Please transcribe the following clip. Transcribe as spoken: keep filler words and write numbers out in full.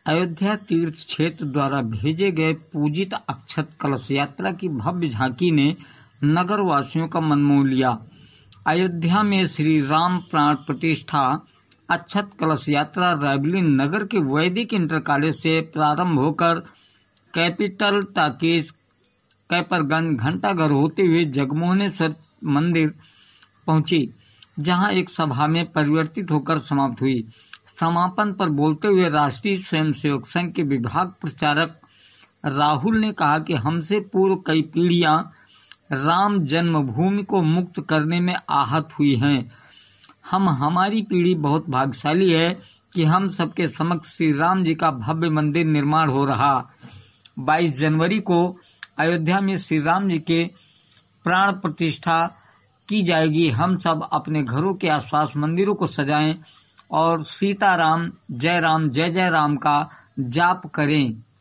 अयोध्या तीर्थ क्षेत्र द्वारा भेजे गए पूजित अक्षत कलश यात्रा की भव्य झांकी ने नगर वासियों का मन मोह लिया। अयोध्या में श्री राम प्राण प्रतिष्ठा अक्षत कलश यात्रा रायबरेली नगर के वैदिक इंटर कॉलेज से प्रारंभ होकर कैपिटल टाकीज, कैपरगंज, घंटाघर होते हुए जगमोहनेश्वर मंदिर पहुंची, जहां एक सभा में परिवर्तित होकर समाप्त हुई। समापन पर बोलते हुए राष्ट्रीय स्वयंसेवक संघ के विभाग प्रचारक राहुल ने कहा कि हमसे पूर्व कई पीढ़ियां राम जन्मभूमि को मुक्त करने में आहत हुई हैं। हम हमारी पीढ़ी बहुत भाग्यशाली है कि हम सबके समक्ष श्री राम जी का भव्य मंदिर निर्माण हो रहा। बाईस जनवरी को अयोध्या में श्री राम जी के प्राण प्रतिष्ठा की जाएगी। हम सब अपने घरों के आसपास मंदिरों को सजाएं और सीताराम जय राम जय जय राम का जाप करें।